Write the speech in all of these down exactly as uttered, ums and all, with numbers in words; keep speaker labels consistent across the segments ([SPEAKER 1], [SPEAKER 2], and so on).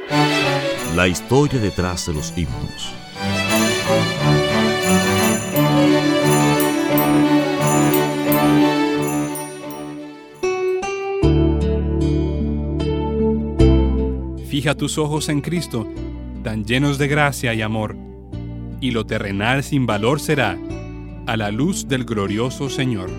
[SPEAKER 1] La historia detrás de los himnos.
[SPEAKER 2] Fija tus ojos en Cristo, tan llenos de gracia y amor, y lo terrenal sin valor será a la luz del glorioso Señor.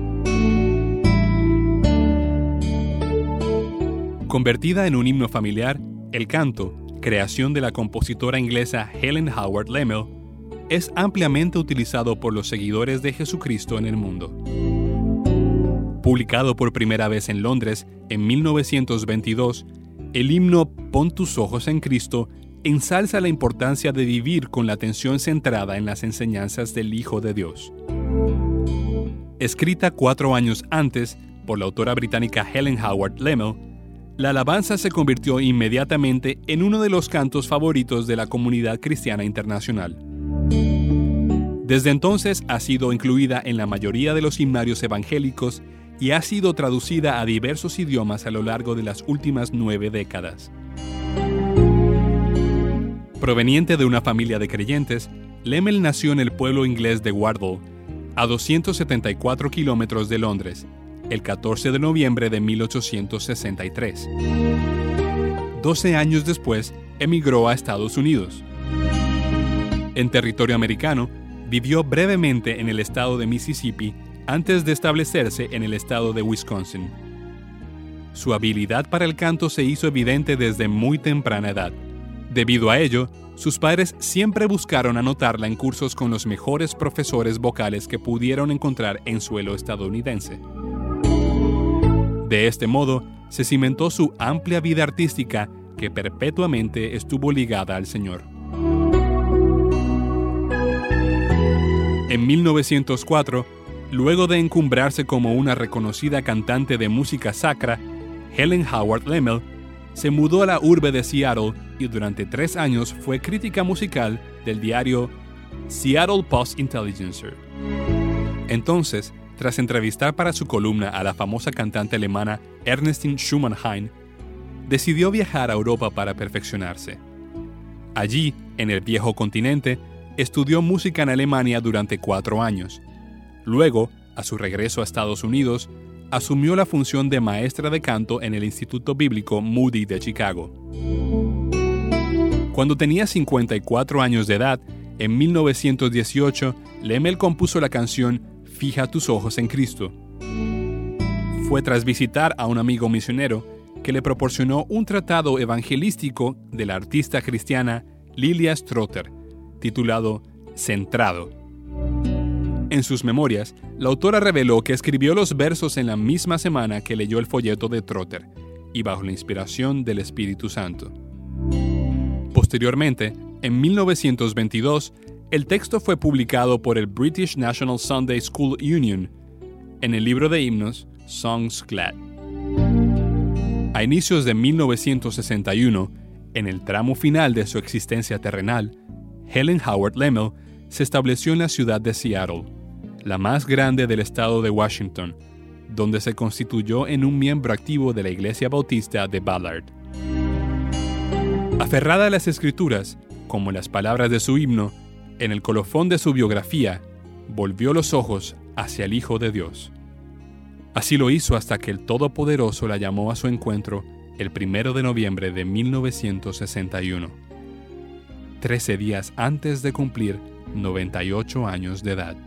[SPEAKER 2] Convertida en un himno familiar, el canto, creación de la compositora inglesa Helen Howard Lemmel, es ampliamente utilizado por los seguidores de Jesucristo en el mundo. Publicado por primera vez en Londres en mil novecientos veintidós, el himno Pon tus ojos en Cristo ensalza la importancia de vivir con la atención centrada en las enseñanzas del Hijo de Dios. Escrita cuatro años antes por la autora británica Helen Howard Lemmel, la alabanza se convirtió inmediatamente en uno de los cantos favoritos de la comunidad cristiana internacional. Desde entonces ha sido incluida en la mayoría de los himnarios evangélicos y ha sido traducida a diversos idiomas a lo largo de las últimas nueve décadas. Proveniente de una familia de creyentes, Lemmel nació en el pueblo inglés de Wardle, a doscientos setenta y cuatro kilómetros de Londres, el catorce de noviembre de mil ochocientos sesenta y tres. Doce años después, emigró a Estados Unidos. En territorio americano, vivió brevemente en el estado de Mississippi antes de establecerse en el estado de Wisconsin. Su habilidad para el canto se hizo evidente desde muy temprana edad. Debido a ello, sus padres siempre buscaron anotarla en cursos con los mejores profesores vocales que pudieron encontrar en suelo estadounidense. De este modo, se cimentó su amplia vida artística que perpetuamente estuvo ligada al Señor. En mil novecientos cuatro, luego de encumbrarse como una reconocida cantante de música sacra, Helen Howard Lemmel se mudó a la urbe de Seattle y durante tres años fue crítica musical del diario Seattle Post-Intelligencer. Entonces, tras entrevistar para su columna a la famosa cantante alemana Ernestine Schumann-Heine, decidió viajar a Europa para perfeccionarse. Allí, en el viejo continente, estudió música en Alemania durante cuatro años. Luego, a su regreso a Estados Unidos, asumió la función de maestra de canto en el Instituto Bíblico Moody de Chicago. Cuando tenía cincuenta y cuatro años de edad, en mil novecientos dieciocho, Lemmel compuso la canción Fija tus ojos en Cristo. Fue tras visitar a un amigo misionero que le proporcionó un tratado evangelístico de la artista cristiana Lilia Strotter, titulado Centrado. En sus memorias, la autora reveló que escribió los versos en la misma semana que leyó el folleto de Trotter y bajo la inspiración del Espíritu Santo. Posteriormente, en mil novecientos veintidós, el texto fue publicado por el British National Sunday School Union en el libro de himnos Songs Glad. A inicios de mil novecientos sesenta y uno, en el tramo final de su existencia terrenal, Helen Howard Lemmel se estableció en la ciudad de Seattle, la más grande del estado de Washington, donde se constituyó en un miembro activo de la Iglesia Bautista de Ballard. Aferrada a las Escrituras, como las palabras de su himno, en el colofón de su biografía, volvió los ojos hacia el Hijo de Dios. Así lo hizo hasta que el Todopoderoso la llamó a su encuentro el primero de noviembre de mil novecientos sesenta y uno, trece días antes de cumplir noventa y ocho años de edad.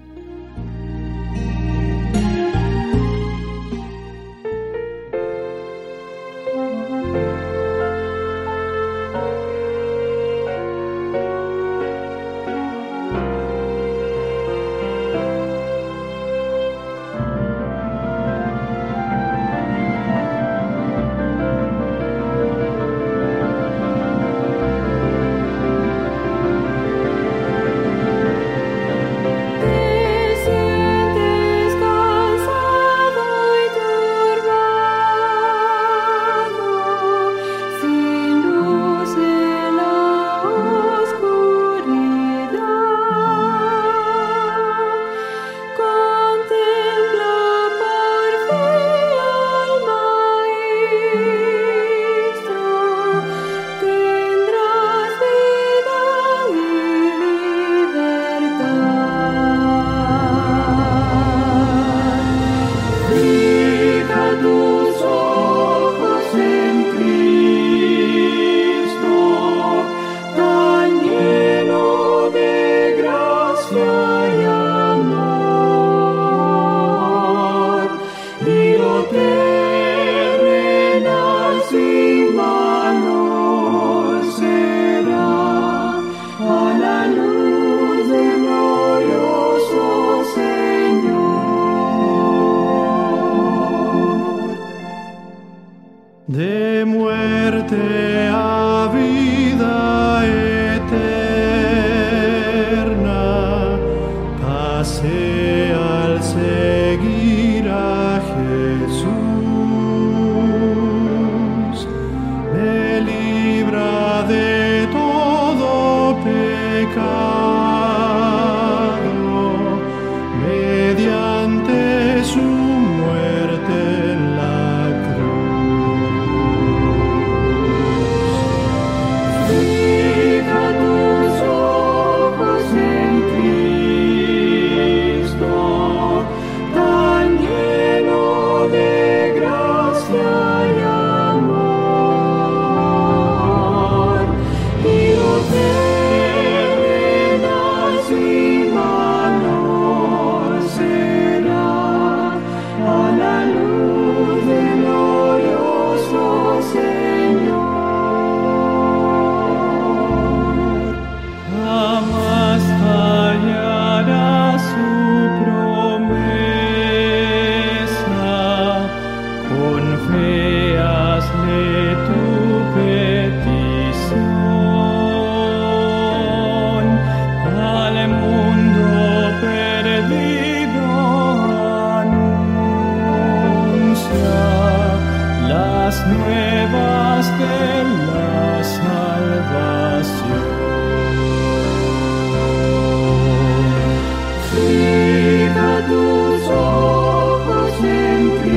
[SPEAKER 3] Thank muerte a vida eterna, pasé al seguir a Jesús, me libra de todo pecado, mediante su muerte en la cruz. Fija tus ojos en Cristo, tan lleno de gracia y amor, y lo terrenas y valor será a la luz del glorioso Señor. Jamás fallará su promesa, con fe hazle tu petición. Al mundo perdido anuncia las nuevas de la salvación. Fija tus ojos en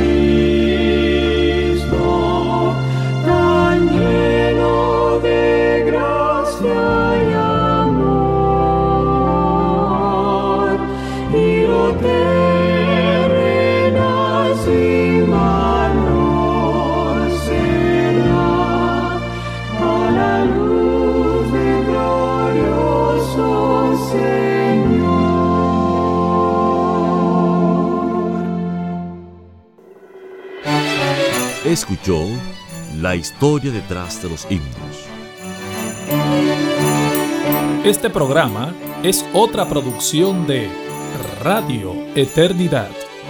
[SPEAKER 3] Cristo, tan lleno de gracia y amor, y lo terrenas y valor será a la luz del glorioso Señor.
[SPEAKER 1] Escuchó la historia detrás de los himnos.
[SPEAKER 4] Este programa es otra producción de Radio Eternidad.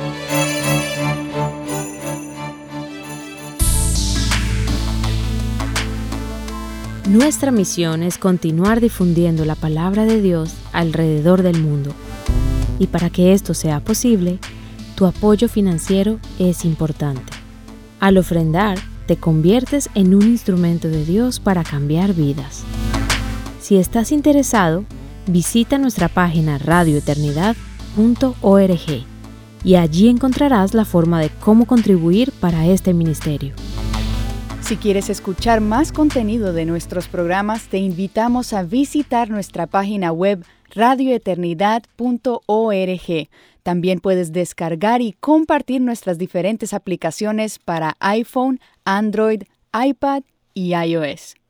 [SPEAKER 5] Nuestra misión es continuar difundiendo la palabra de Dios alrededor del mundo. Y para que esto sea posible, tu apoyo financiero es importante. Al ofrendar, te conviertes en un instrumento de Dios para cambiar vidas. Si estás interesado, visita nuestra página radio eternidad punto org y allí encontrarás la forma de cómo contribuir para este ministerio.
[SPEAKER 6] Si quieres escuchar más contenido de nuestros programas, te invitamos a visitar nuestra página web radio eternidad punto org. También puedes descargar y compartir nuestras diferentes aplicaciones para iPhone, Android, iPad y iOS.